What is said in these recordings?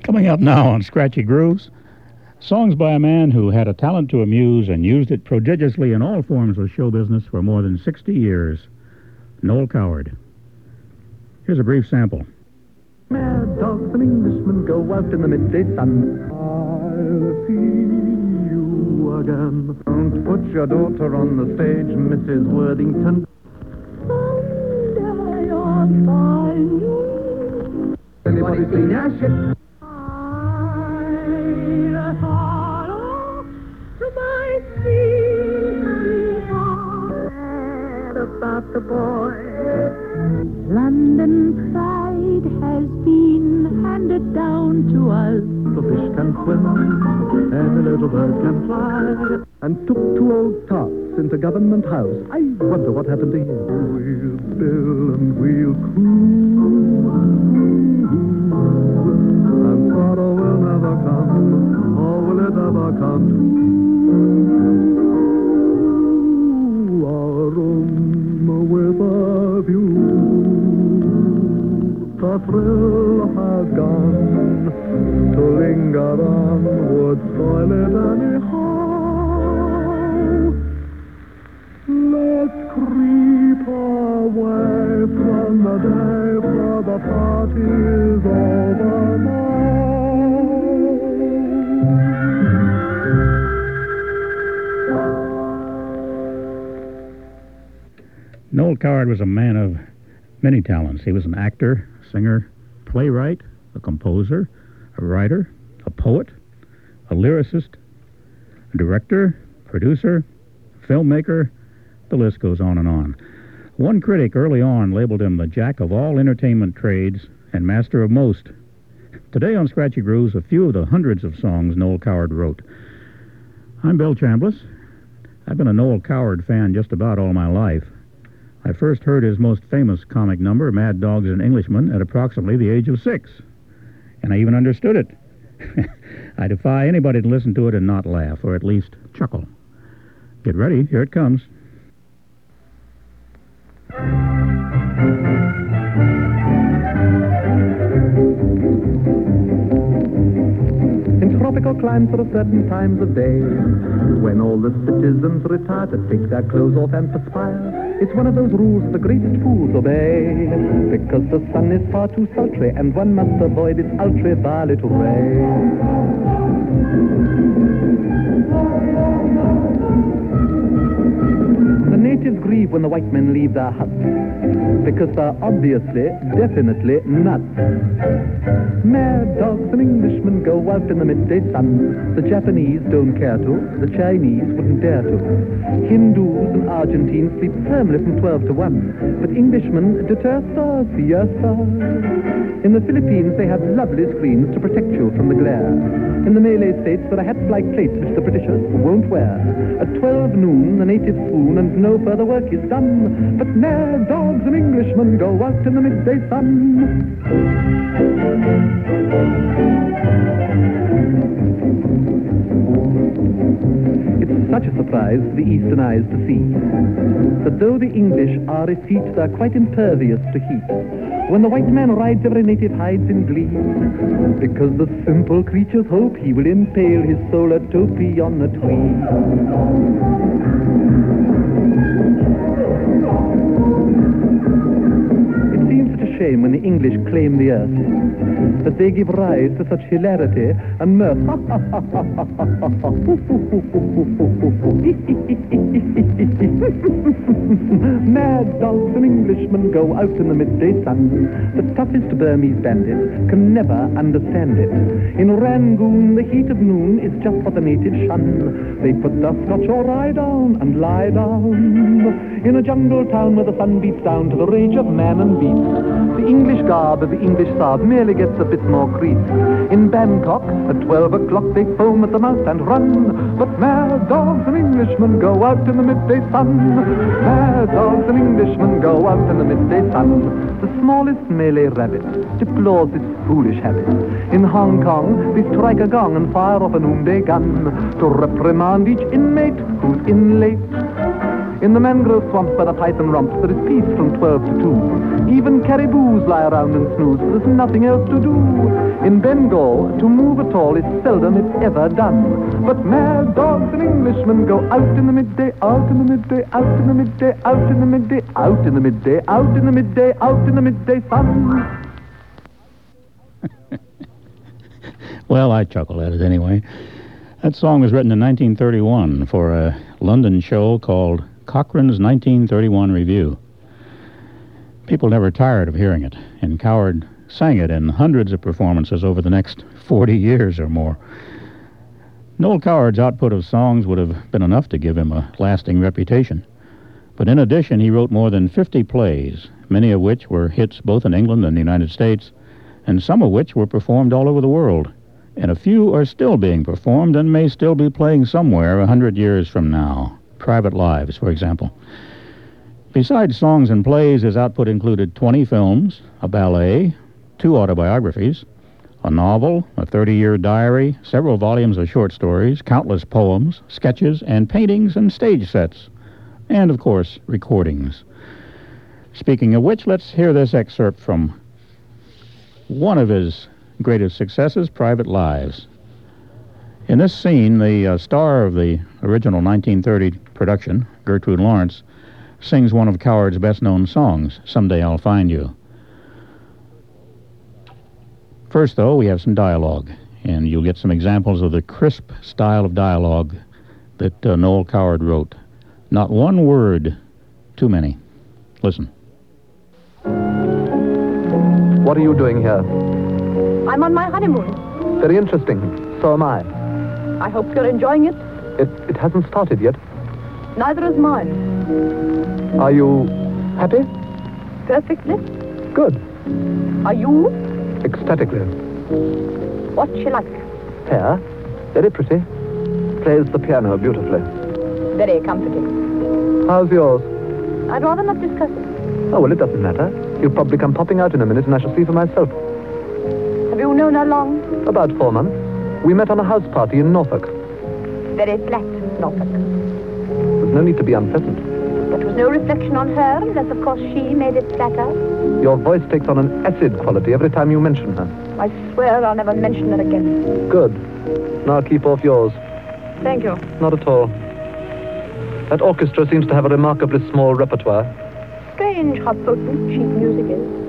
Coming up now on Scratchy Grooves, songs by a man who had a talent to amuse and used it prodigiously in all forms of show business for more than 60 years, Noel Coward. Here's a brief sample. Mad dogs and Englishmen go out in the midday sun. I'll see you again. Don't put your daughter on the stage, Mrs. Worthington. Someday I'll find you. Anybody seen your shit? I'll follow to my sweetheart about the boy. London pride has been handed down to us. The fish can swim and the little bird can fly. And took two old tarts into Government House. I wonder what happened to him. We'll bill and we'll cruise, and sorrow will never come, or will it ever come to our room with a view? The thrill has gone. To linger on would spoil it anyhow. Let's creep away from the day, for the party's over now. Noel Coward was a man of many talents. He was an actor, singer, playwright, a composer, a writer, a poet, a lyricist, a director, producer, filmmaker. The list goes on and on. One critic early on labeled him the jack of all entertainment trades and master of most. Today on Scratchy Grooves, a few of the hundreds of songs Noel Coward wrote. I'm Bill Chambliss. I've been a Noel Coward fan just about all my life. I first heard his most famous comic number, Mad Dogs and Englishmen, at approximately the age of 6. And I even understood it. I defy anybody to listen to it and not laugh, or at least chuckle. Get ready, here it comes. In tropical climes there are certain times of day when all the citizens retire to take their clothes off and perspire. It's one of those rules the greatest fools obey, because the sun is far too sultry and one must avoid its ultraviolet ray. The natives grieve when the white men leave their huts, because they're obviously, definitely nuts. Mad dogs and Englishmen go out in the midday sun. The Japanese don't care to, the Chinese wouldn't dare to. Hindus and Argentines sleep firmly from 12 to 1, but Englishmen deter stars, yes sir. In the Philippines they have lovely screens to protect you from the glare. In the Malay states there are hats-like plates which the Britishers won't wear. At 12 noon the natives swoon and no further work is done, but mad dogs and Englishmen go out in the midday sun. It's such a surprise to the eastern eyes to see that though the English are effete, they're quite impervious to heat. When the white man rides, every native hides in glee, because the simple creatures hope he will impale his solar topee on a tree. It seems such a shame when the English claim the earth, that they give rise to such hilarity and mirth. Mad dogs and Englishmen go out in the midday sun. The toughest Burmese bandit can never understand it. In Rangoon, the heat of noon is just what the natives shun. They put their Scotch or rye down and lie down in a jungle town where the sun beats down to the rage of man and beast. The English garb of the English Saab merely gets a bit more crease. In Bangkok, at 12 o'clock, they foam at the mouth and run. But mad dogs and Englishmen go out in the midday sun. Mad dogs and Englishmen go out in the midday sun. The smallest Malay rabbit deplores its foolish habit. In Hong Kong, they strike a gong and fire off a noonday gun to reprimand each inmate who's in late. In the mangrove swamps by the python romps, there is peace from 12 to 2. Even caribous lie around and snooze. There's nothing else to do. In Bengal, to move at all is seldom, if ever, done. But mad dogs and Englishmen go out in the midday, out in the midday, out in the midday, out in the midday, out in the midday, out in the midday, out in the midday sun. Well, I chuckle at it anyway. That song was written in 1931 for a London show called Cochrane's 1931 Review. People never tired of hearing it, and Coward sang it in hundreds of performances over the next 40 years or more. Noel Coward's output of songs would have been enough to give him a lasting reputation. But in addition, he wrote more than 50 plays, many of which were hits both in England and the United States, and some of which were performed all over the world. And a few are still being performed and may still be playing somewhere 100 years from now. Private Lives, for example. Besides songs and plays, his output included 20 films, a ballet, 2 autobiographies, a novel, a 30-year diary, several volumes of short stories, countless poems, sketches, and paintings and stage sets, and, of course, recordings. Speaking of which, let's hear this excerpt from one of his greatest successes, Private Lives. In this scene, the star of the original 1930 production, Gertrude Lawrence, sings one of Coward's best-known songs, Someday I'll Find You. First, though, we have some dialogue, and you'll get some examples of the crisp style of dialogue that Noel Coward wrote. Not one word too many. Listen. What are you doing here? I'm on my honeymoon. Very interesting. So am I. I hope you're enjoying it. It hasn't started yet. Neither is mine. Are you happy? Perfectly. Good. Are you? Ecstatically. What's she like? Fair. Very pretty. Plays the piano beautifully. Very comforting. How's yours? I'd rather not discuss it. Oh, well, it doesn't matter. He'll probably come popping out in a minute and I shall see for myself. Have you known her long? About 4 months. We met on a house party in Norfolk. Very flat, Norfolk. There's no need to be unpleasant. There was no reflection on her, unless, of course, she made it flatter. Your voice takes on an acid quality every time you mention her. I swear I'll never mention her again. Good. Now keep off yours. Thank you. Not at all. That orchestra seems to have a remarkably small repertoire. Strange how potent cheap music is.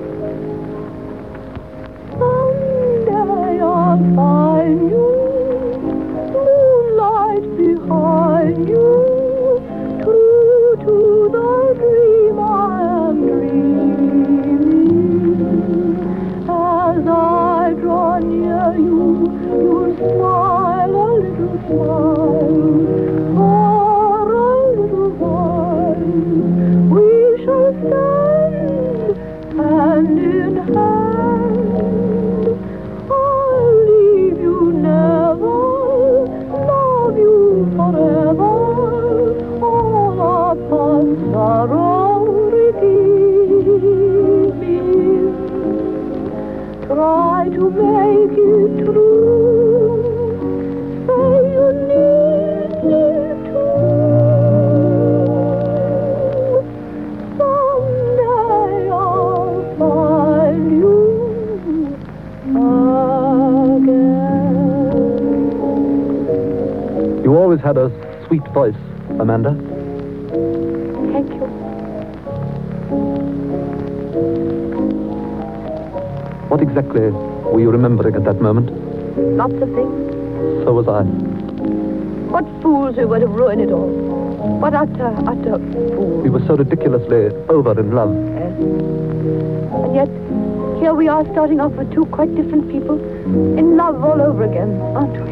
Someday I'll find you, moonlight behind you, true to the dream I am dreaming. As I draw near you, you'll smile a little smile. For a little while, we shall stand hand in hand. I'll leave you never, love you forever. All our paths are already revealed. Try to make it true. Say you need me to. Someday I'll find you again. You always had a sweet voice, Amanda. Thank you. What exactly were you remembering at that moment? Lots of things. So was I. What fools we were to ruin it all. What utter fools. We were so ridiculously over in love. Yes. And yet, here we are starting off with 2 quite different people, in love all over again, aren't we?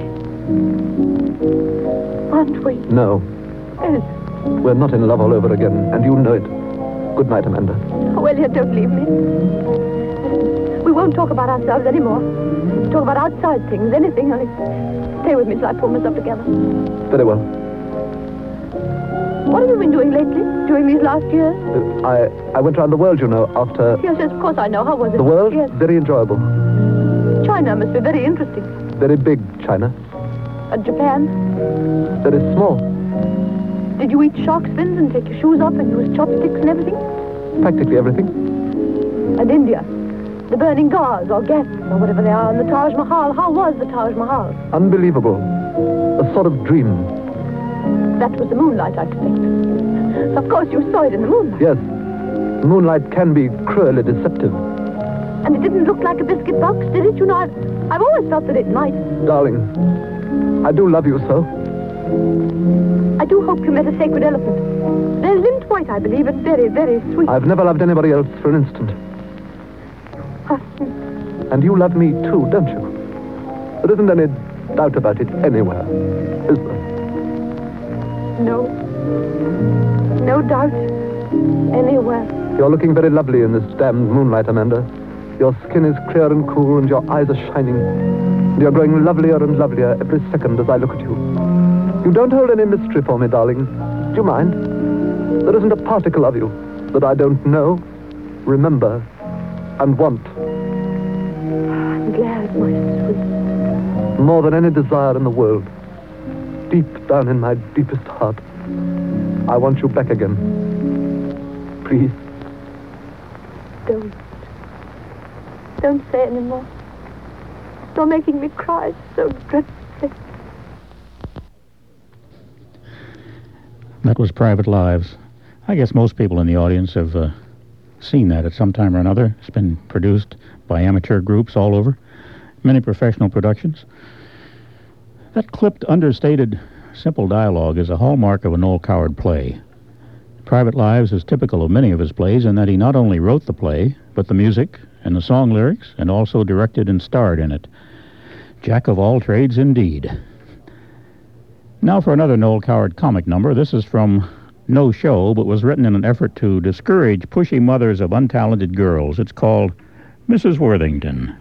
Aren't we? No, Yes. we're not in love all over again, and you know it. Good night, Amanda. Oh, Elliot, don't leave me. We won't talk about ourselves anymore. Talk about outside things, anything, only stay with me till I pull myself together. Very well. What have you been doing lately, during these last years? I went round the world, you know, after... Yes, of course I know. How was it? The world? Yes. Very enjoyable. China must be very interesting. Very big China. And Japan? Very small. Did you eat shark's fins and take your shoes off and use chopsticks and everything? Practically everything. And India. The burning gauze or gas or whatever they are. And the Taj Mahal. How was the Taj Mahal? Unbelievable. A sort of dream. That was the moonlight, I expect. Of course, you saw it in the moonlight. Yes. Moonlight can be cruelly deceptive. And it didn't look like a biscuit box, did it? You know, I've always felt that it might. Darling, I do love you so. I do hope you met a sacred elephant. They're lint white, I believe, and very, very sweet. I've never loved anybody else for an instant. And you love me too, don't you? There isn't any doubt about it anywhere, is there? No. No doubt. Anywhere. You're looking very lovely in this damned moonlight, Amanda. Your skin is clear and cool, and your eyes are shining. And you're growing lovelier and lovelier every second as I look at you. You don't hold any mystery for me, darling. Do you mind? There isn't a particle of you that I don't know, remember, and want. I'm glad, my sweet. More than any desire in the world, deep down in my deepest heart, I want you back again. Please. Don't say any more. You're making me cry so dreadfully. That was Private Lives. I guess most people in the audience have seen that at some time or another. It's been produced by amateur groups all over, many professional productions. That clipped, understated, simple dialogue is a hallmark of a Noel Coward play. Private Lives is typical of many of his plays in that he not only wrote the play, but the music and the song lyrics, and also directed and starred in it. Jack of all trades indeed. Now for another Noel Coward comic number. This is from No Show, but was written in an effort to discourage pushy mothers of untalented girls. It's called Mrs. Worthington.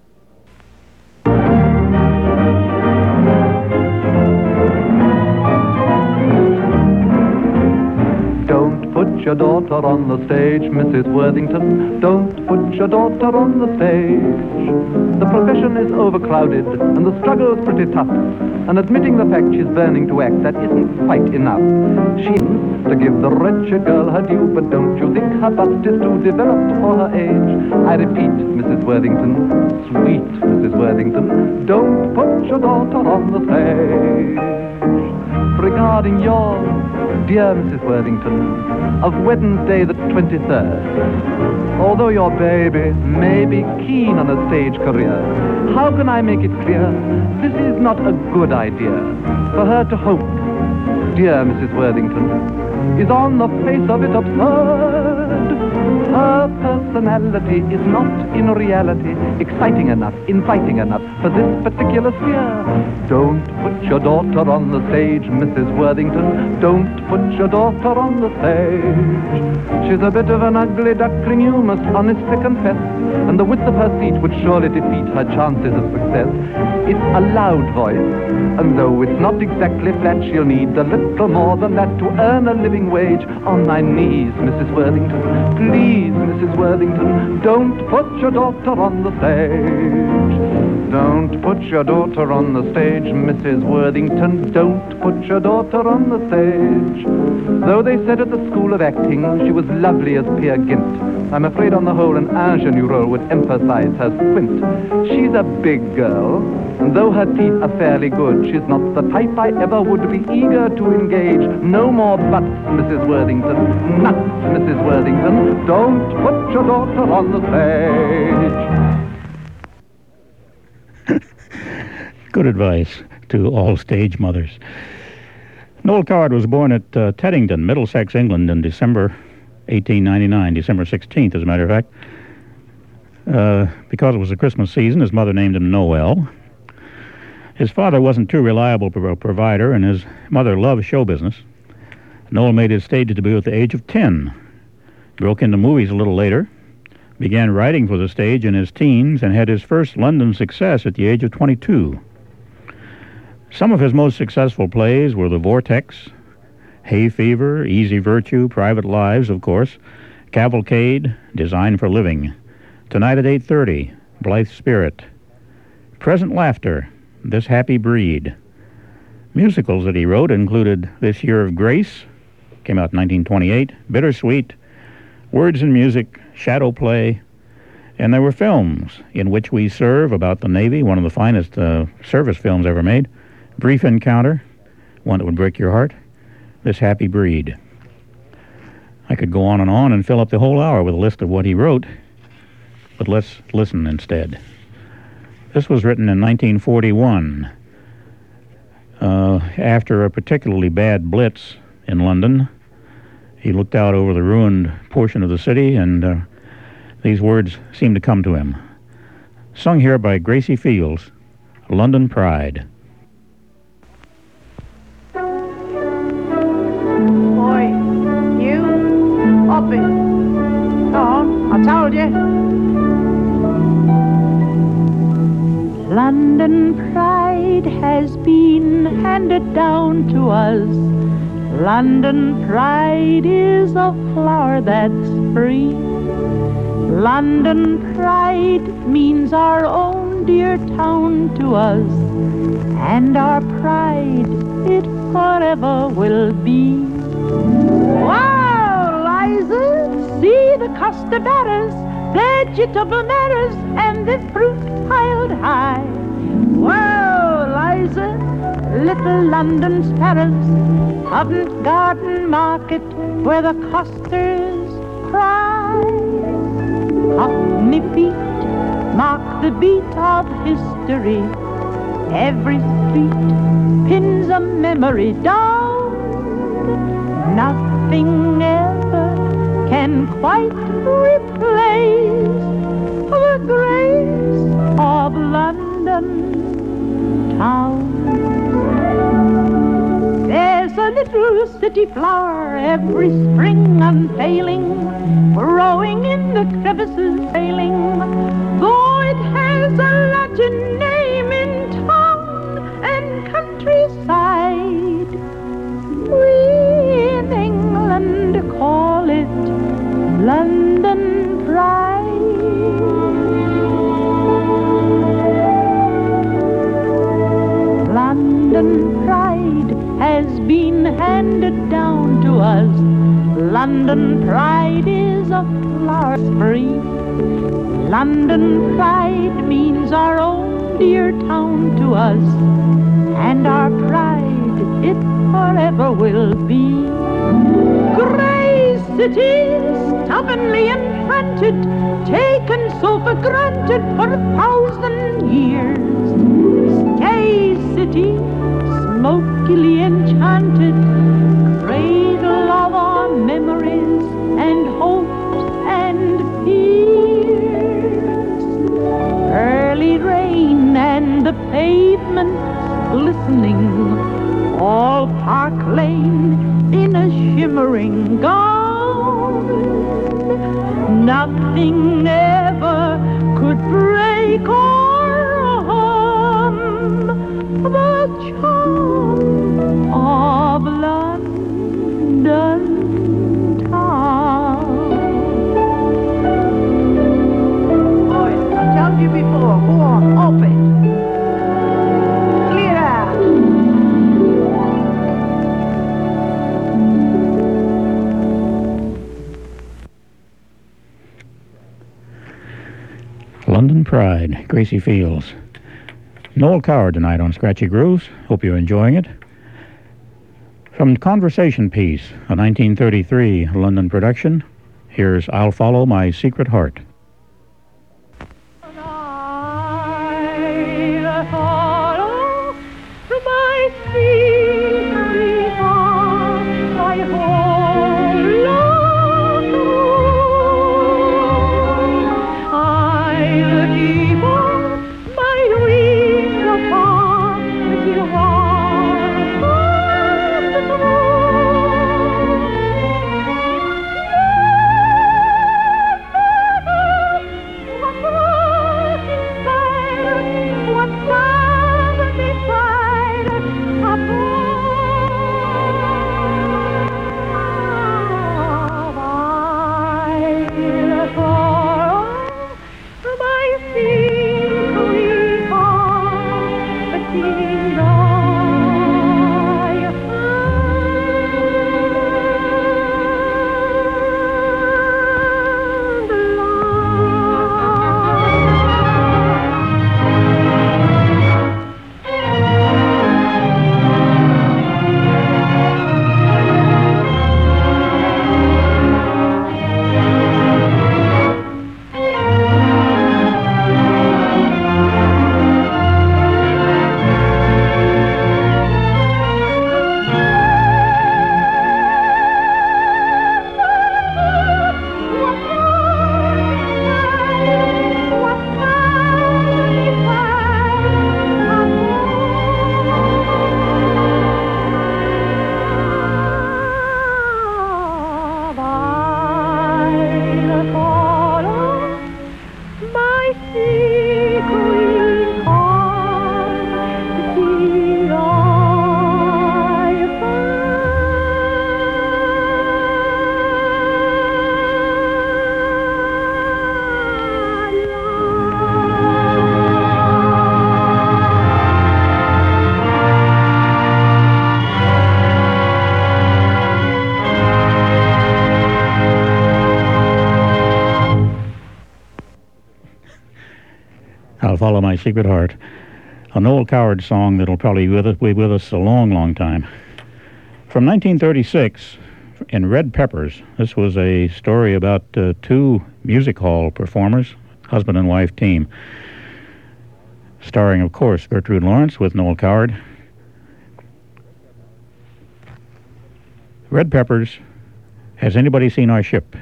Don't put your daughter on the stage, Mrs. Worthington. Don't put your daughter on the stage. The profession is overcrowded and the struggle's pretty tough. And admitting the fact she's burning to act, that isn't quite enough. She's to give the wretched girl her due, but don't you think her bust is too developed for her age? I repeat, Mrs. Worthington, sweet Mrs. Worthington, don't put your daughter on the stage. Regarding your dear Mrs. Worthington, of Wednesday the 23rd. Although your baby may be keen on a stage career, how can I make it clear this is not a good idea for her to hope, dear Mrs. Worthington, is on the face of it absurd. Her personality is not in reality exciting enough, inviting enough for this particular sphere. Don't put your daughter on the stage, Mrs. Worthington. Don't put your daughter on the stage. She's a bit of an ugly duckling, you must honestly confess, and the width of her seat would surely defeat her chances of success. It's a loud voice, and though it's not exactly flat, she'll need a little more than that to earn a living wage. On my knees, Mrs. Worthington, please, Mrs. Worthington, don't put your daughter on the stage. Don't put your daughter on the stage, Mrs. Worthington, don't put your daughter on the stage. Though they said at the School of Acting she was lovely as Peer Gynt, I'm afraid on the whole an ingenue role would emphasize her squint. She's a big girl, and though her teeth are fairly good, she's not the type I ever would be eager to engage. No more buts, Mrs. Worthington, nuts, Mrs. Worthington, don't put your daughter on the stage. Good advice to all stage mothers. Noel Coward was born at Teddington, Middlesex, England, in December 1899, December 16th, as a matter of fact. Because it was the Christmas season, his mother named him Noel. His father wasn't too reliable a provider, and his mother loved show business. Noel made his stage debut at the age of 10. Broke into movies a little later, began writing for the stage in his teens, and had his first London success at the age of 22. Some of his most successful plays were The Vortex, Hay Fever, Easy Virtue, Private Lives, of course, Cavalcade, Designed for Living, Tonight at 8:30, Blithe Spirit, Present Laughter, This Happy Breed. Musicals that he wrote included This Year of Grace, came out in 1928, Bittersweet, Words and Music, Shadow Play, And there were films in which we serve about the Navy, one of the finest service films ever made. Brief Encounter, one that would break your heart. This Happy Breed. I could go on and fill up the whole hour with a list of what he wrote, but let's listen instead. This was written in 1941, after a particularly bad blitz in London. He looked out over the ruined portion of the city, and these words seemed to come to him. Sung here by Gracie Fields, London Pride. Boy, you, up it. Go on, I told you. London pride has been handed down to us. London pride is a flower that's free. London pride means our own dear town to us, and our pride it forever will be. Wow, Liza, see the costaberas, vegetable matters, and the fruit piled high. Wow, Liza, little London sparrows, Covent Garden Market, where the costers cry. Cockney feet mark the beat of history. Every street pins a memory down. Nothing ever can quite replace the grace of London town. There's a little city flower every spring unfailing, growing in the crevices, failing, though it has a Latin name in town and countryside. We in England call it London Pride. London pride has been handed down to us. London pride is a flower free. London pride means our own dear town to us, and our pride it forever will be. Grey cities, stubbornly implanted, taken so for granted for 1,000 years. Stay city, smokily enchanted, cradle of our memories and hopes and fears. Early rain and the pavements glistening, all Park Lane in a shimmering gown. Nothing ever could break or harm the charm of London town. Boys, I told you before, go on, open. Clear out. London Pride, Gracie Fields. Noel Coward tonight on Scratchy Grooves. Hope you're enjoying it. From Conversation Piece, a 1933 London production, here's I'll Follow My Secret Heart. I'll follow my secret heart, my whole love through. I'll keep on my wings upon till all the My Secret Heart. A Noel Coward song that'll probably be with us a long, long time. From 1936, in Red Peppers, this was a story about two music hall performers, husband and wife team, starring, of course, Gertrude Lawrence with Noel Coward. Red Peppers, Has Anybody Seen Our Ship?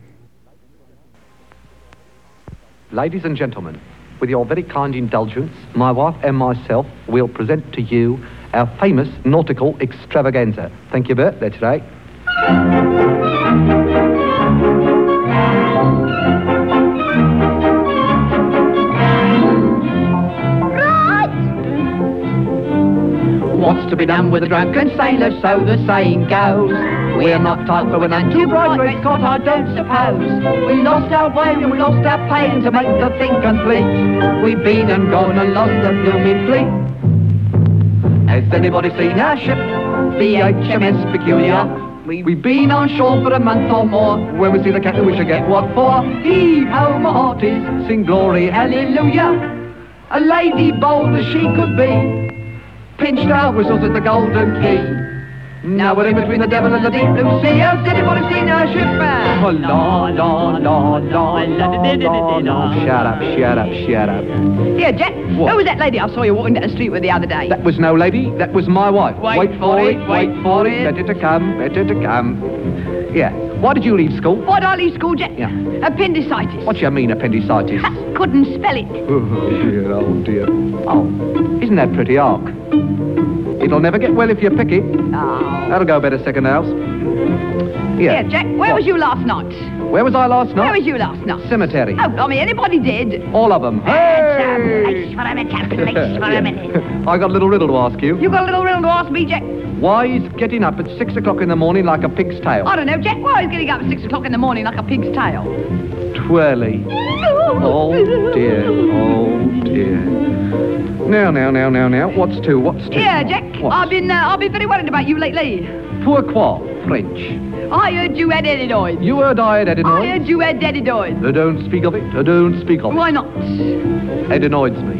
Ladies and gentlemen, with your very kind indulgence, my wife and myself will present to you our famous nautical extravaganza. Thank you, Bert. That's right. What's to be done with a drunken sailor, so the saying goes. We're not type for an anti-bright red cot, I don't suppose. We lost our way and we lost our pain to make the thing complete. We've been and gone and lost the blooming fleet. Has anybody seen our ship, the HMS Peculiar? We've been on shore for a month or more. When we see the captain, we should get what for. Heave-ho, my hearties, sing glory, hallelujah. A lady bold as she could be pinched our whistles at the Golden Key. Now we're in between the devil and the deep blue sea. Has anybody seen our ship? Oh, la, la, la, la, la, la. Shut up. Here, Jack, who was that lady I saw you walking down the street with the other day? That was no lady, that was my wife. Wait for it. Better to come. Yeah. Why did you leave school? Why did I leave school, Jack? Yeah. Appendicitis. What do you mean, appendicitis? Couldn't spell it. Oh, dear. Oh, isn't that pretty arc? It'll never get well if you pick it. Oh. That'll go better second house. Yeah, Jack, where was you last night? Where was I last night? Where was you last night? Cemetery. Oh, I mean, anybody dead? All of them. Place for a minute. I got a little riddle to ask you. You got a little riddle to ask me, Jack? Why is getting up at 6 o'clock in the morning like a pig's tail? I don't know, Jack. Why is getting up at 6 o'clock in the morning like a pig's tail? Twirly. Oh, dear. Now. What's two? Yeah, Jack. What? I've been very worried about you lately. Pourquoi? French. I heard you had adenoids. You heard I had adenoids? I heard you had adenoids. Don't speak of it. Why not? Adenoids me.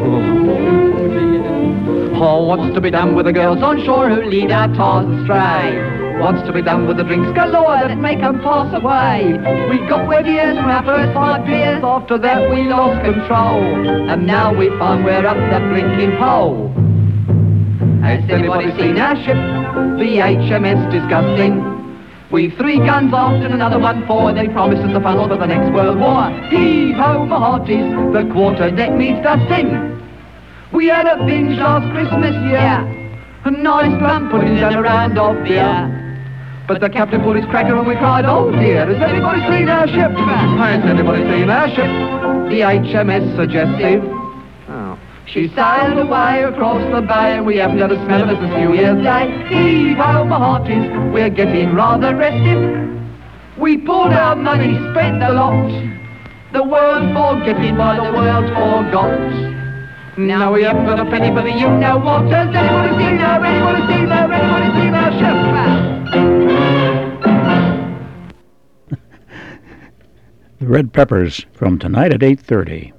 Oh, what's to be done with the girls on shore who lead our tars astray? What's to be done with the drinks galore that make 'em pass away? We got wet ears from our first 5 beers. After that we lost control, and now we find we're up the blinking pole. Has anybody seen our ship, the HMS Disgusting? We've 3 guns aft and another one forward. They promise us the funnel for the next World War. Heave-ho, my hearties, the quarter-deck needs dusting. We had a binge last Christmas, yeah. A nice plum pudding and a round of beer. But the captain pulled his cracker and we cried, oh dear, has anybody seen our ship? Has anybody seen our ship? The HMS Suggestive. Oh. She sailed away across the bay and we haven't had a smell of it since New Year's Day. Heave-ho, my hearties, we're getting rather restive. We pulled our money, spent a lot. The world forgetting by the world forgot. Now we haven't got a penny for the you-know-what. Has anybody seen our ship? The Red Peppers from tonight at 8:30.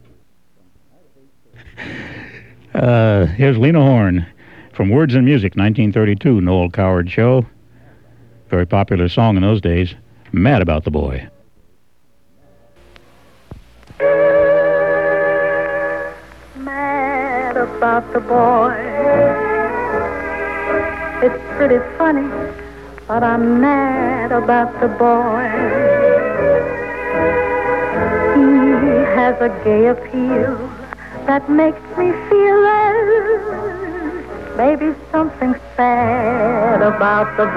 Here's Lena Horne from Words and Music, 1932, Noel Coward Show. Very popular song in those days, Mad About the Boy. Mad about the boy. It's pretty funny, but I'm mad about the boy. He has a gay appeal that makes me feel there's maybe something sad about the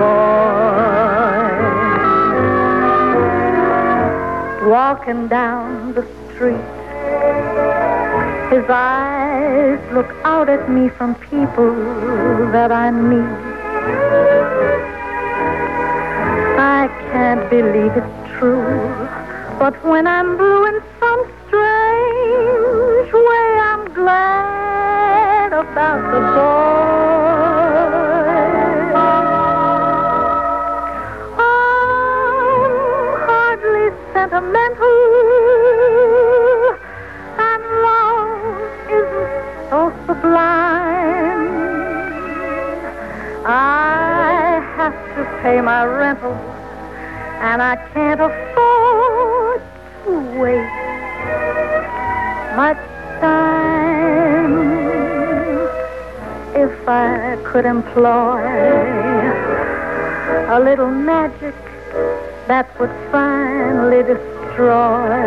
boy. Walking down the street, his eyes look out at me from people that I meet. I can't believe it's true, but when I'm blue in some strange way, I'm glad about the boy. I'm hardly sentimental, and love pay my rental, and I can't afford to wait much time. If I could employ a little magic that would finally destroy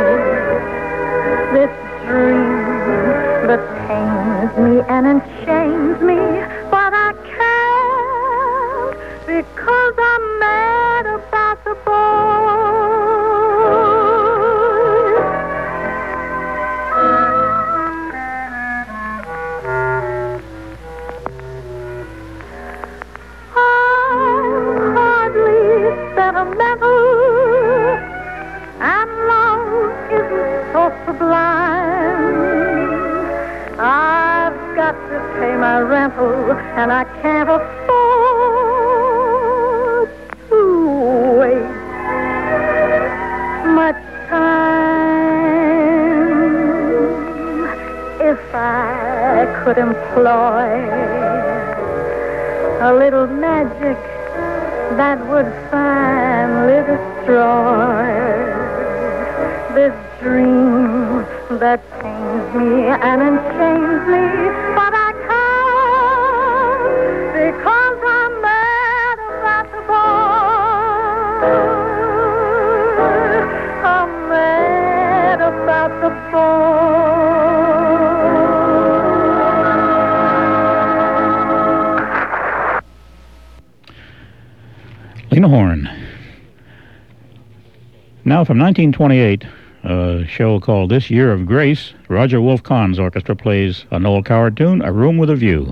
this dream that pains me and enchains me, but I can't because I'm mad about the boy. I'm hardly sentimental, and love isn't so sublime. I've got to pay my rental, and I can't afford to wait much time. If I could employ a little magic that would finally destroy this dream that pains me and enchains me, but I can't because I'm mad about the boy. I'm mad about the boy. Lena Horne. Now from 1928, a show called This Year of Grace, Roger Wolf Kahn's orchestra plays a Noel Coward tune, A Room with a View.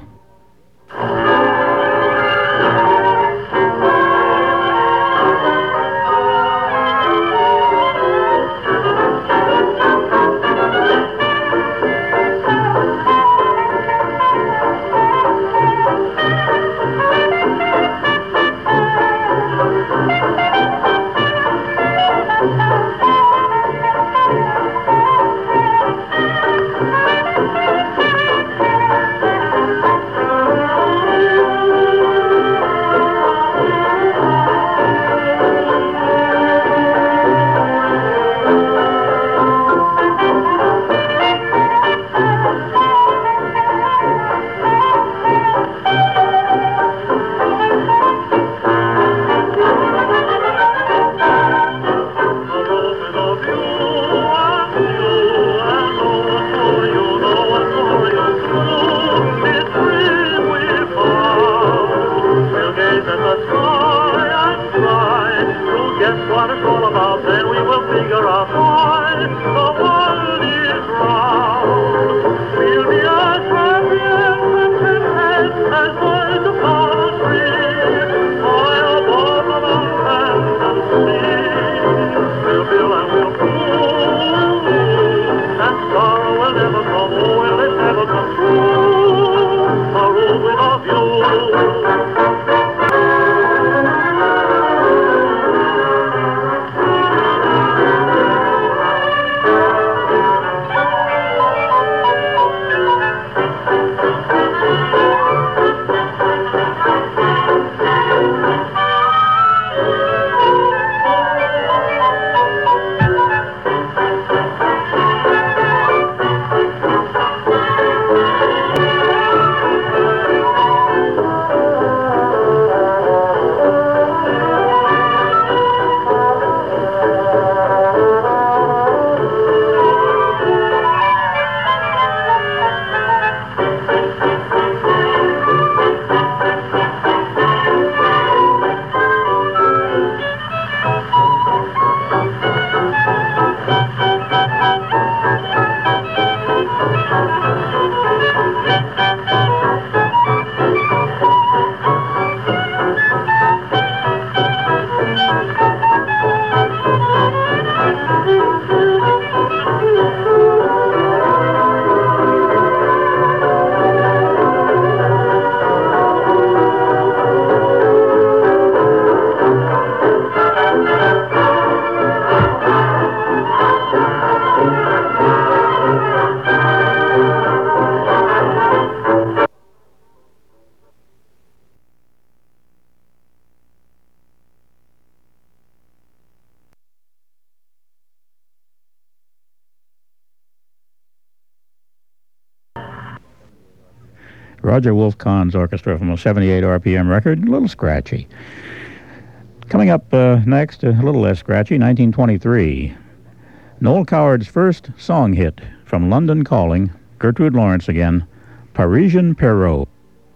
Roger Wolfcon's orchestra from a 78 RPM record, a little scratchy. Coming up next, a little less scratchy, 1923. Noel Coward's first song hit from London Calling, Gertrude Lawrence again, Parisian Perrault.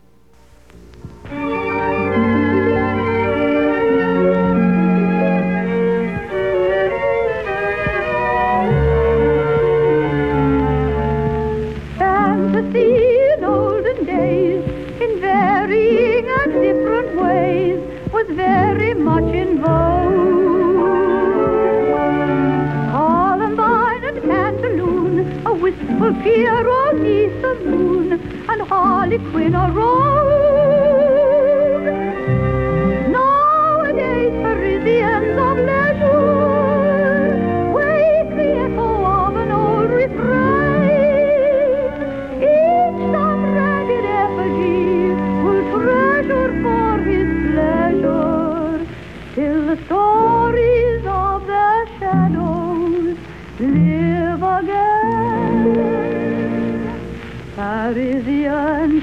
Very much in vogue. Columbine and Pantaloon, a wistful Pierrot neath the moon, and Harley Quinn a rogue. Nowadays Parisians of leisure wake the echo of an old refrain. Each some ragged effigy will treasure for his pleasure. Till the stories of the shadows live again. Parisian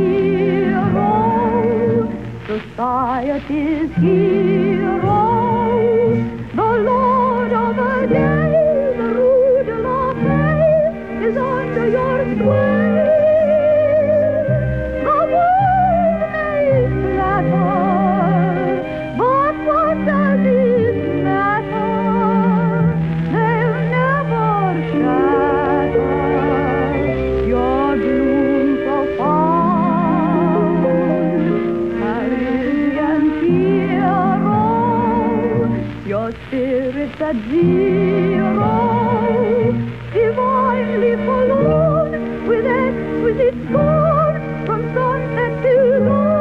hero, society's hero, the lord of the day, the Rue de la Paix is under your sway. The world may flatter, does it matter? They'll never shatter your bloom profound. Parisian hero, your spirit's at zero, divinely forlorn, with exquisite scorn, from sunset till dawn.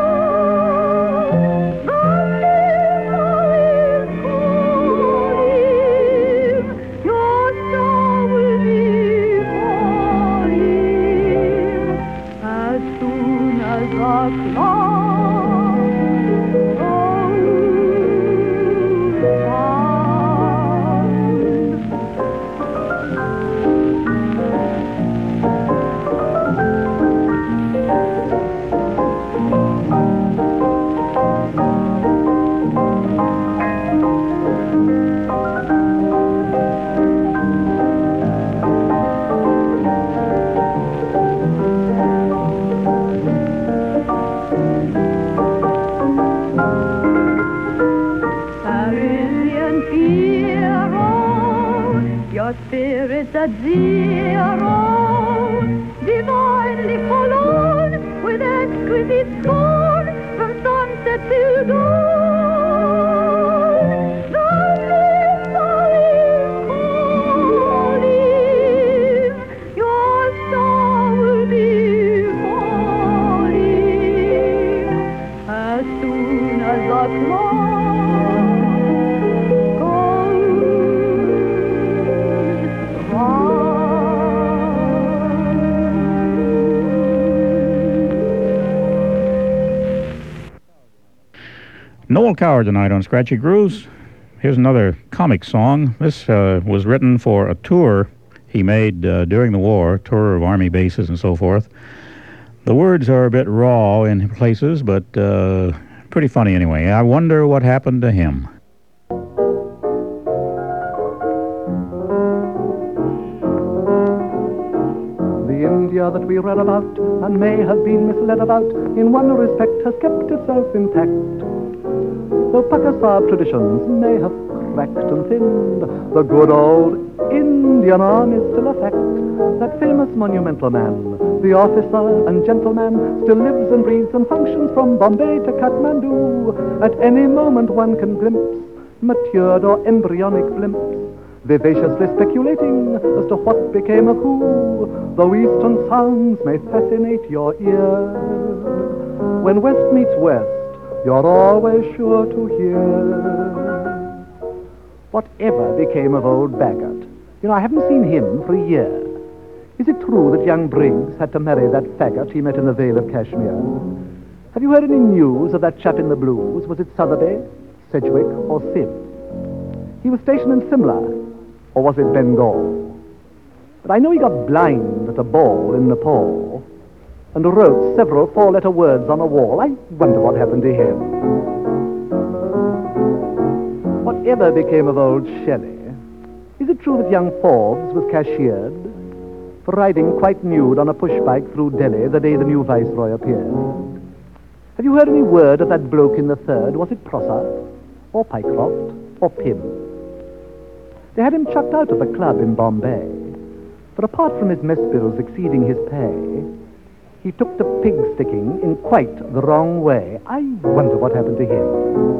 Spirits at zero, divinely forlorn, with exquisite scorn, from sunset till dawn. The limbo is calling, your star will be falling as soon as the clock. Noel Coward tonight on Scratchy Grooves. Here's another comic song. This was written for a tour he made during the war, tour of Army bases and so forth. The words are a bit raw in places, but pretty funny anyway. I wonder what happened to him. The India that we read about and may have been misled about, in one respect has kept itself intact. Though Pakistan traditions may have cracked and thinned, the good old Indian arm is still a fact. That famous monumental man, the officer and gentleman, still lives and breathes and functions from Bombay to Kathmandu. At any moment one can glimpse matured or embryonic blimps, vivaciously speculating as to what became of who, though eastern sounds may fascinate your ear. When west meets west, you're always sure to hear. Whatever became of old Baggart? You know, I haven't seen him for a year. Is it true that young Briggs had to marry that faggot he met in the Vale of Kashmir? Have you heard any news of that chap in the blues? Was it Sotheby, Sedgwick, or Sim? He was stationed in Simla, or was it Bengal? But I know he got blind at a ball in Nepal. and wrote several four-letter words on a wall. I wonder what happened to him. Whatever became of old Shelley? Is it true that young Forbes was cashiered for riding quite nude on a pushbike through Delhi the day the new viceroy appeared? Have you heard any word of that bloke in the third? Was it Prosser, or Pycroft, or Pym? They had him chucked out of the club in Bombay, for apart from his mess bills exceeding his pay, he took to pig-sticking in quite the wrong way. I wonder what happened to him.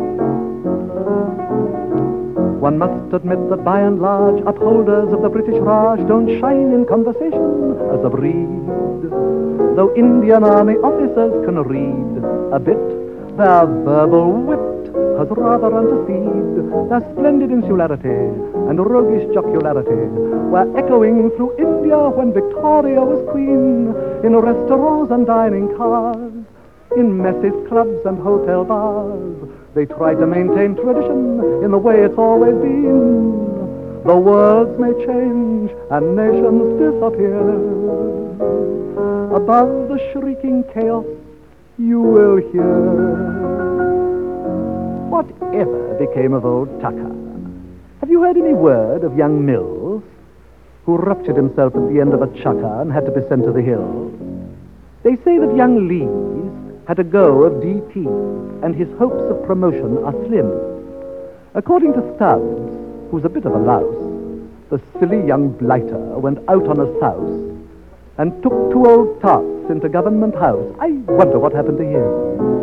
One must admit that by and large, upholders of the British Raj don't shine in conversation as a breed. Though Indian Army officers can read a bit, their verbal wit has rather anteceded their splendid insularity and roguish jocularity were echoing through India when Victoria was queen, in restaurants and dining cars, in messes, clubs and hotel bars. They try to maintain tradition in the way it's always been. The worlds may change and nations disappear. Above the shrieking chaos you will hear. Whatever became of old Tucker? Have you heard any word of young Mills, who ruptured himself at the end of a chukker and had to be sent to the hills? They say that young Lees had a go of DT, and his hopes of promotion are slim. According to Stubbs, who's a bit of a louse, the silly young blighter went out on a souse and took two old tarts into Government House. I wonder what happened to him.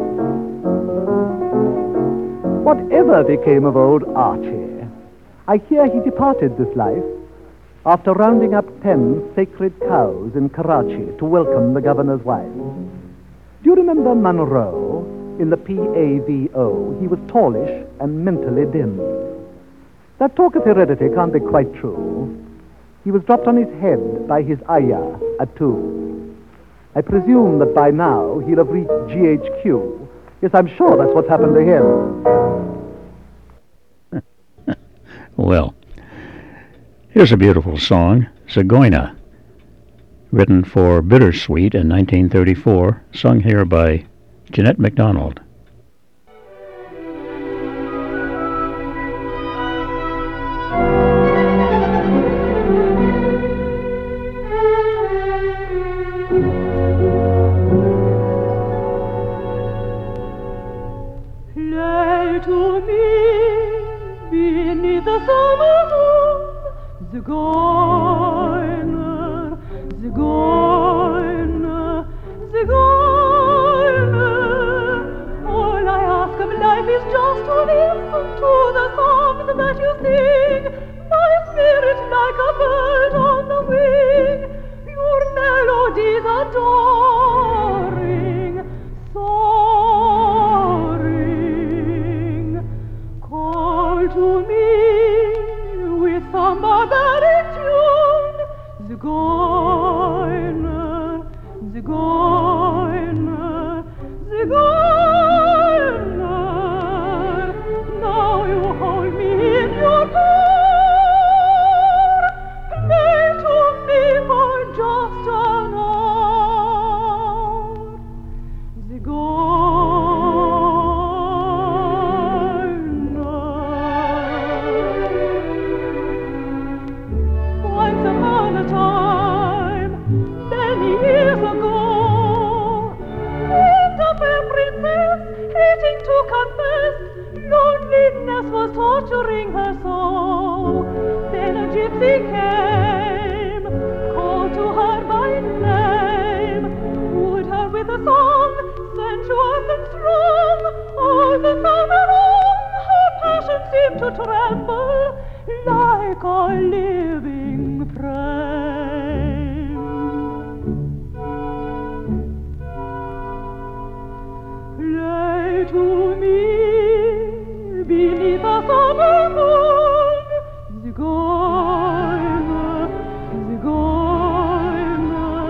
Whatever became of old Archie? I hear he departed this life after rounding up 10 sacred cows in Karachi to welcome the governor's wife. Do you remember Monroe in the PAVO? He was tallish and mentally dim. That talk of heredity can't be quite true. He was dropped on his head by his ayah at 2. I presume that by now he'll have reached GHQ. Yes, I'm sure that's what's happened to him. Well, here's a beautiful song, Zagoina, written for Bittersweet in 1934, sung here by Jeanette MacDonald. Play to me beneath the summer moon, Zigeuner, Zigeuner, Zigeuner. All I ask of life is just to listen to the songs that you sing. My spirit like a bird on the wing, your melodies adoring, soaring. Call to me with some barbaric tune, Zigeuner, Zigeuner, Zigeuner. Now you hold me in your power, play to me for just an hour, Once upon a time, many years ago, lived a fair princess, hating to confess, loneliness was torturing her soul. Then a gypsy came, called to her by name, wooed her with a song, sensuous and strong. All the summer long, her passion seemed to tremble like a living frame. Play to me beneath a summer moon, Zigeuner, Zigeuner,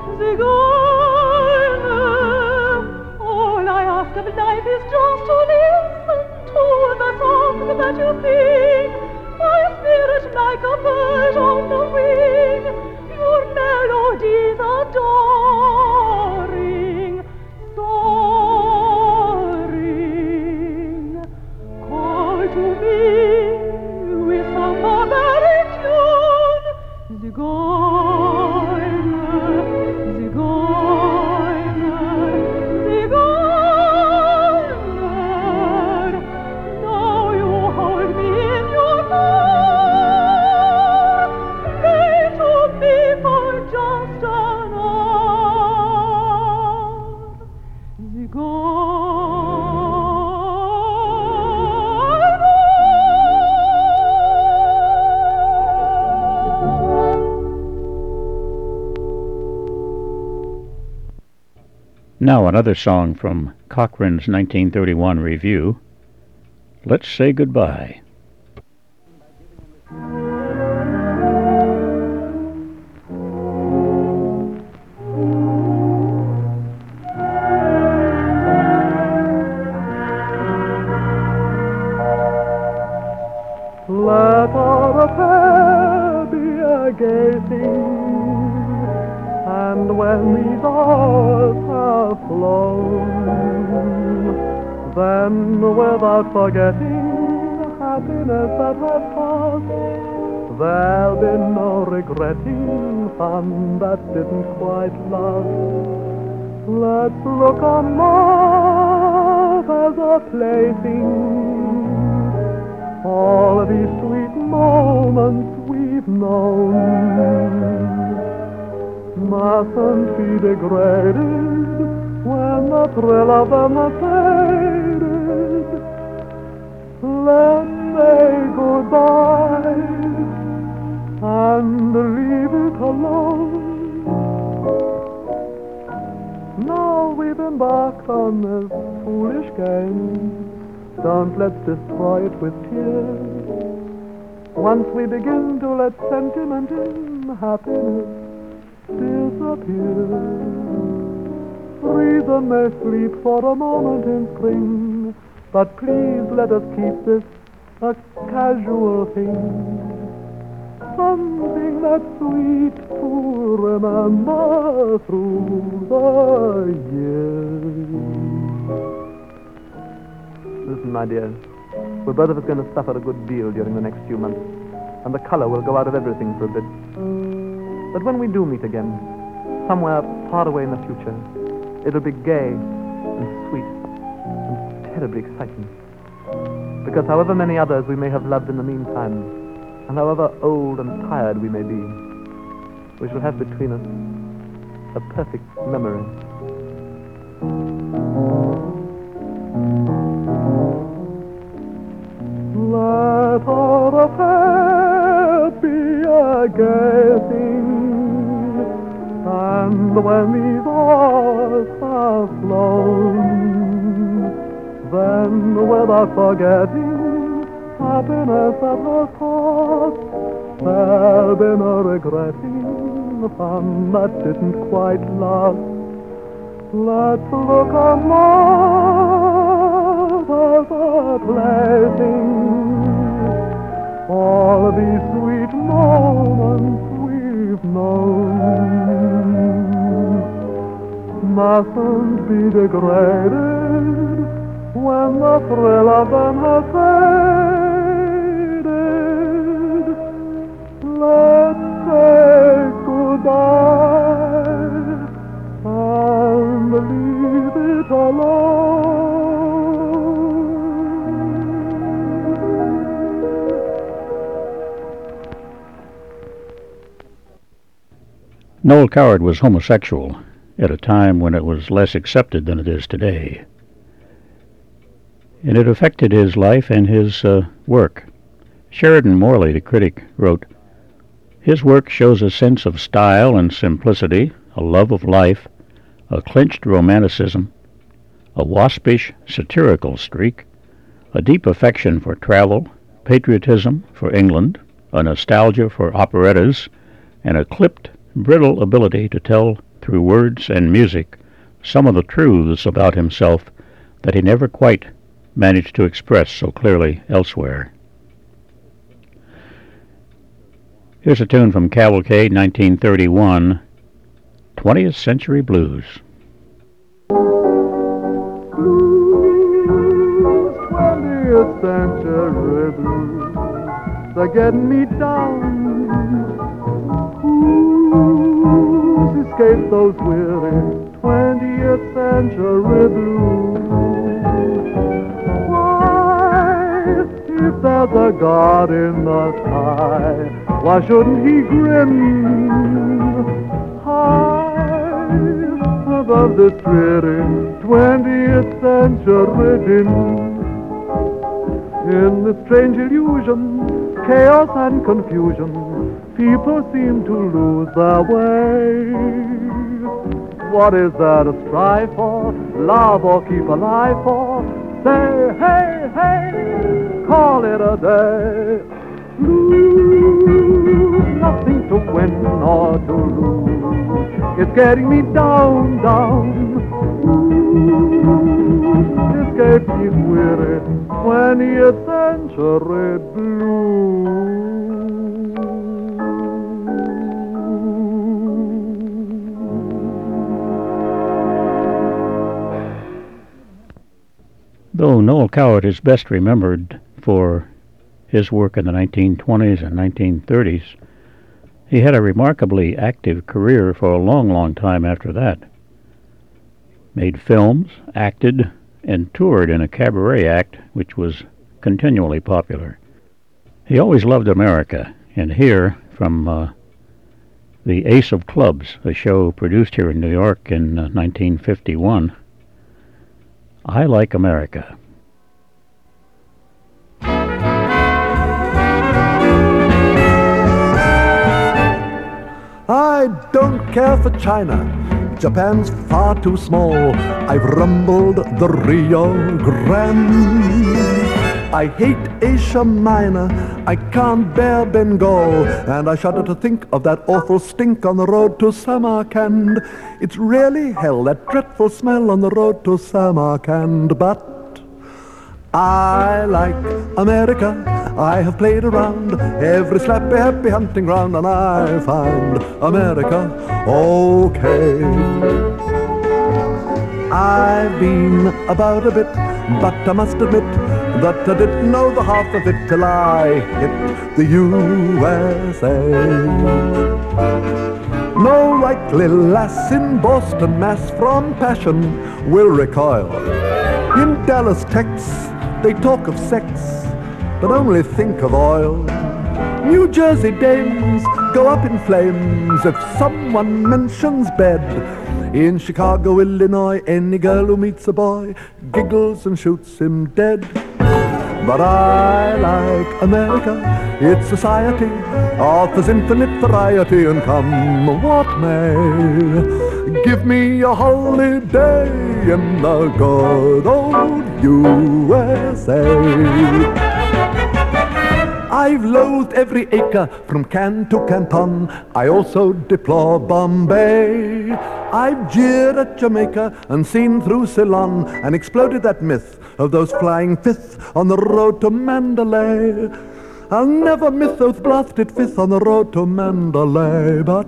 Zigeuner. All I ask of life is just to listen to the songs that you sing. My spirit like a bird Now another song from Cochrane's 1931 review, Let's Say Goodbye. Let our affair be a gay thing, and when these hours have flown, then without forgetting happiness that has passed, there'll be no regretting fun that didn't quite last. Let's look on love as a plaything. All these sweet moments we've known mustn't be degraded when the thrill of them has faded. Let's say goodbye and leave it alone. Now we've embarked on this foolish game. Don't let's destroy it with tears. Once we begin to let sentiment in, happiness disappears. Reason may sleep for a moment in spring, but please let us keep this a casual thing. Something that's sweet to remember through the years. Listen, my dear, we're both of us going to suffer a good deal during the next few months, and the color will go out of everything for a bit. But when we do meet again, somewhere far away in the future, it'll be gay and sweet and terribly exciting. Because however many others we may have loved in the meantime, and however old and tired we may be, we shall have between us a perfect memory. Let our affair be a gay thing, and when these hours have flown, then without forgetting happiness that has passed, there'll be no regretting the fun that didn't quite last. Let's look on love as a plaything. All these sweet moments we've known mustn't be degraded when the thrill of them has faded. Let's say goodbye and leave it alone. Noel Coward was homosexual at a time when it was less accepted than it is today. And it affected his life and his work. Sheridan Morley, the critic, wrote, "His work shows a sense of style and simplicity, a love of life, a clinched romanticism, a waspish satirical streak, a deep affection for travel, patriotism for England, a nostalgia for operettas, and a clipped, brittle ability to tell through words and music some of the truths about himself that he never quite managed to express so clearly elsewhere." Here's a tune from Cavalcade, 1931, 20th Century Blues. Blues, 20th century blues, they're getting me down. Who's escaped those weary 20th century blues? Why, if there's a God in the sky, why shouldn't he grin high above this dreary 20th century din? In this strange illusion, chaos and confusion, people seem to lose their way. What is there to strive for? Love or keep alive for? Say, hey, hey, call it a day. Lose, nothing to win or to lose. It's getting me down, down. Escape me weary when the century blue. Though Noel Coward is best remembered for his work in the 1920s and 1930s, he had a remarkably active career for a long, long time after that. Made films, acted, and toured in a cabaret act which was continually popular. He always loved America, and here, from the Ace of Clubs, a show produced here in New York in 1951, I Like America. I don't care for China. Japan's far too small. I've rumbled the Rio Grande. I hate Asia Minor. I can't bear Bengal. And I shudder to think of that awful stink on the road to Samarkand. It's really hell, that dreadful smell on the road to Samarkand. But I like America. I have played around every slappy, happy hunting ground, and I find America okay. I've been about a bit, but I must admit that I didn't know the half of it till I hit the USA. No likely lass in Boston, Mass, from passion will recoil. In Dallas, Texas, they talk of sex, but only think of oil. New Jersey dames go up in flames if someone mentions bed. In Chicago, Illinois, any girl who meets a boy giggles and shoots him dead. But I like America, its society offers infinite variety, and come what may, give me a holiday in the good old USA. I've loathed every acre from Cannes to Canton. I also deplore Bombay. I've jeered at Jamaica and seen through Ceylon and exploded that myth of those flying fifth on the road to Mandalay. I'll never myth those blasted fifth on the road to Mandalay, but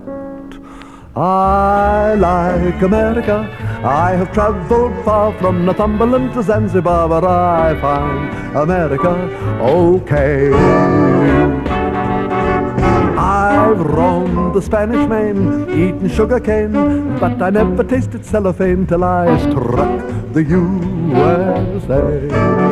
I like America. I have traveled far from Northumberland to Zanzibar, but I find America okay. I've roamed the Spanish Main, eaten sugar cane, but I never tasted cellophane till I struck the USA.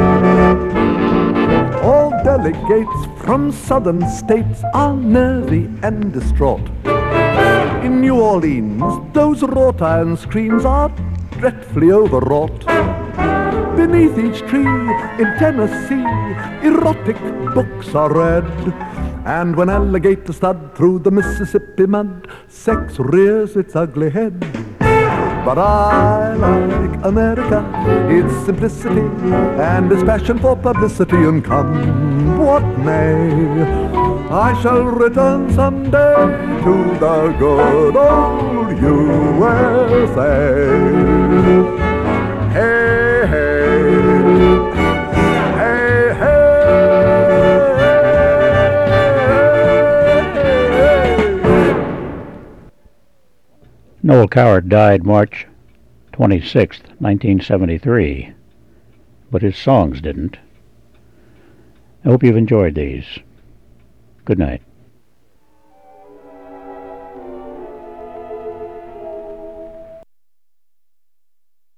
All delegates from southern states are nervy and distraught. In New Orleans, those wrought iron screens are dreadfully overwrought. Beneath each tree in Tennessee, erotic books are read. And when alligators stud through the Mississippi mud, sex rears its ugly head. But I like America, its simplicity and its passion for publicity, and come what may, I shall return someday to the good old USA. Hey, hey, hey, hey. Noel Coward died March 26, 1973, but his songs didn't. I hope you've enjoyed these. Good night.